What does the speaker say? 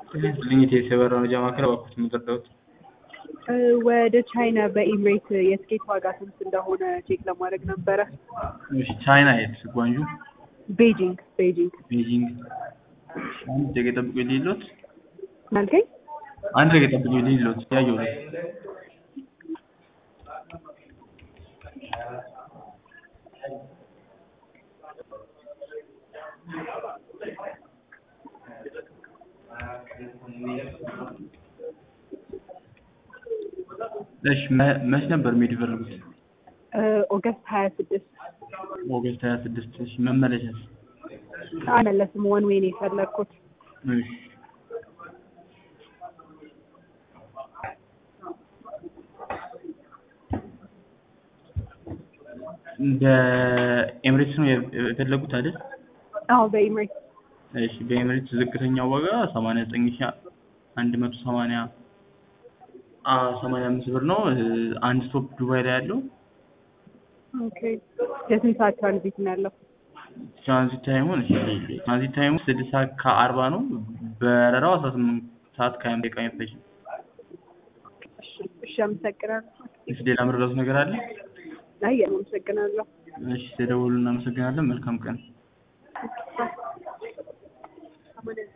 ልኝት የሰበራው ጃማ ከረባኩት ምድርዳውት ወደ ቻይና በኢምሬት የትኬት ዋጋ ስንት እንደሆነ ቼክ ለማድረግ ነበረ። እሺ ቻይና የት ጓንጁ? ቤጂንግ ቤጂንግ። አንድ ደቂቃ ጠብቁኝ ሊሎት ማልከኝ አንድ ደቂቃ ጠብቁኝ ሊሎት ያየው እሺ መች ነበር የሚደረጉት? ኦገስት 26 ኦገስት 26 እሺ መመለሻስ? አመለስም ወን ዌይ ነው የፈለኩት። እሺ በኤምሬትስ ነው የፈለጉት አይደል? አዎ በኤምሬትስ። እሺ በኤምሬትስ ዝቅተኛው ዋጋ 89180 85 ብር ነው። አንድ ስቶፕ ዱባይ ላይ ያለው። ኦኬ የስንት ሰዓት ትራንዚት ነው ያለው? ትራንዚት ታይሙን ትራንዚት ታይሙ 6 ሰዓት ከ40 ነው። በረራው 18 ሰዓት ከ20 ደቂቃ የሚፈጅ ነው። እሺ አመሰግናለሁ። እሺ ሌላ ምረዳት ነገር አለ? አይ አመሰግናለሁ። እሺ ተደውሉና አመሰግናለን። መልካም ቀን።